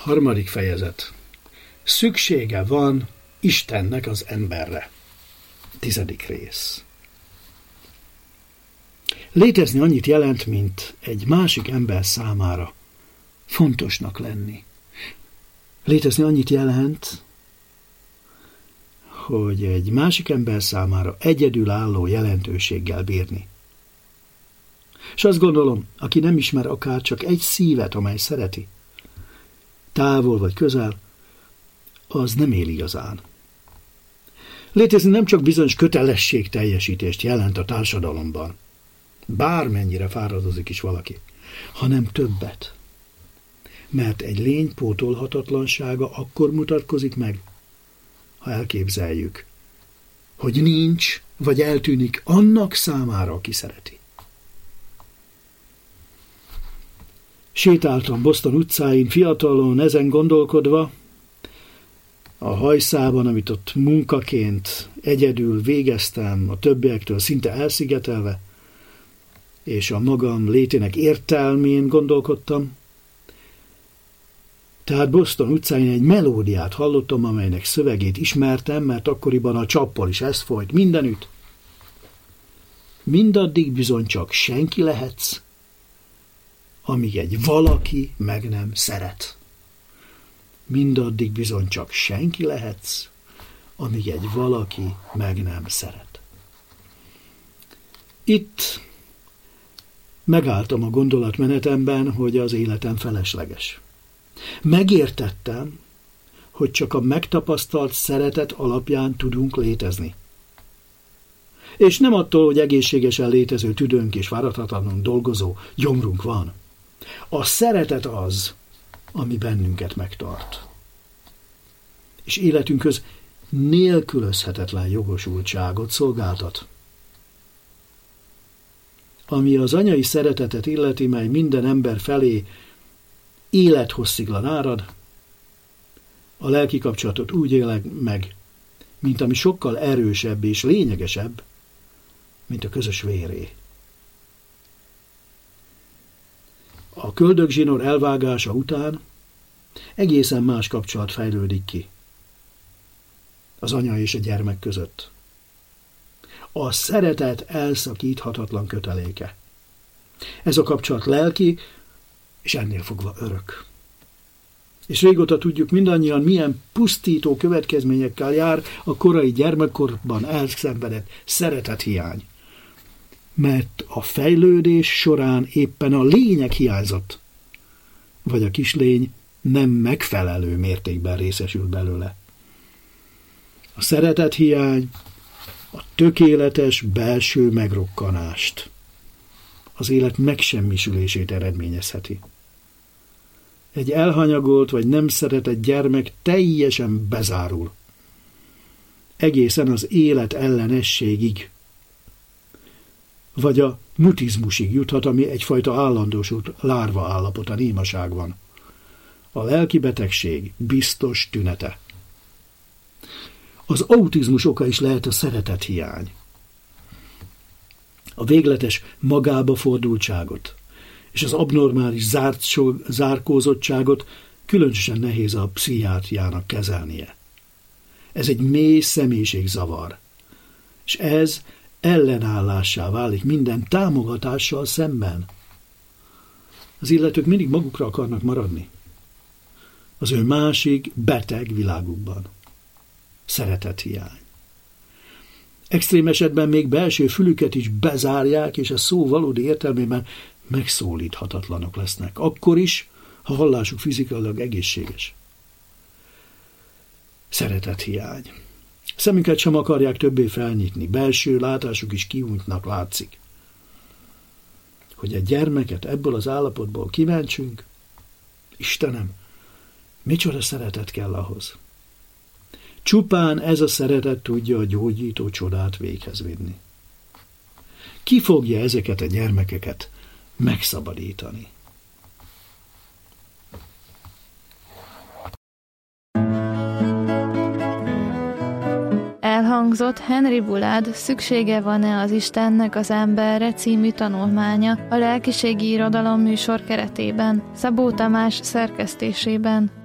Harmadik fejezet. Szüksége van Istennek az emberre. 10. rész. Létezni annyit jelent, mint egy másik ember számára fontosnak lenni. Létezni annyit jelent, hogy egy másik ember számára egyedülálló jelentőséggel bírni. És azt gondolom, aki nem ismer akár csak egy szívet, amely szereti, távol vagy közel, az nem él igazán. Létezni nem csak bizonyos kötelességteljesítést jelent a társadalomban, bármennyire fáradozik is valaki, hanem többet. Mert egy lény pótolhatatlansága akkor mutatkozik meg, ha elképzeljük, hogy nincs, vagy eltűnik annak számára, aki szereti. Sétáltam Boston utcáin fiatalon, ezen gondolkodva, a hajszában, amit ott munkaként egyedül végeztem, a többiektől szinte elszigetelve, és a magam létének értelmén gondolkodtam. Tehát Boston utcáin egy melódiát hallottam, amelynek szövegét ismertem, mert akkoriban a csappal is ez folyt mindenütt. Mindaddig bizony csak senki lehetsz, amíg egy valaki meg nem szeret. Mindaddig bizony csak senki lehetsz, amíg egy valaki meg nem szeret. Itt megálltam a gondolatmenetemben, hogy az életem felesleges. Megértettem, hogy csak a megtapasztalt szeretet alapján tudunk létezni. És nem attól, hogy egészségesen létező tüdőnk és fáradhatatlanul dolgozó gyomrunk van. A szeretet az, ami bennünket megtart. És életünkhöz nélkülözhetetlen jogosultságot szolgáltat. Ami az anyai szeretetet illeti, mely minden ember felé élethossziglan árad, a lelki kapcsolatot úgy élek meg, mint ami sokkal erősebb és lényegesebb, mint a közös véré. A köldögzsinór elvágása után egészen más kapcsolat fejlődik ki az anya és a gyermek között. A szeretet elszakíthatatlan köteléke. Ez a kapcsolat lelki, és ennél fogva örök. És régóta tudjuk mindannyian, milyen pusztító következményekkel jár a korai gyermekkorban elszenvedett szeretethiány. Mert a fejlődés során éppen a lényeg hiányzott, vagy a kislény nem megfelelő mértékben részesült belőle. A szeretethiány a tökéletes belső megrokkanást, az élet megsemmisülését eredményezheti. Egy elhanyagolt vagy nem szeretett gyermek teljesen bezárul, egészen az élet ellenességig, vagy a mutizmusig juthat, ami egyfajta állandósult lárva állapot a némaságban. A lelki betegség biztos tünete. Az autizmus oka is lehet a szeretethiány. A végletes magába fordultságot és az abnormális zárkózottságot különösen nehéz a pszichiátriának kezelnie. Ez egy mély személyiségzavar, és ez ellenállássá válik minden támogatással szemben. Az illetők mindig magukra akarnak maradni. Az ő másik beteg világukban. Szeretethiány. Extrém esetben még belső fülüket is bezárják, és a szó valódi értelmében megszólíthatatlanok lesznek. Akkor is, ha hallásuk fizikailag egészséges. Szeretethiány. Szemünket sem akarják többé felnyitni, belső látásuk is kiúntnak látszik. Hogy egy gyermeket ebből az állapotból kimentsünk, Istenem, micsoda szeretet kell ahhoz. Csupán ez a szeretet tudja a gyógyító csodát véghez vinni. Ki fogja ezeket a gyermekeket megszabadítani? Elhangzott Henry Bullard Szüksége van-e az Istennek az emberre című tanulmánya a lelkiségi irodalom műsor keretében, Szabó Tamás szerkesztésében.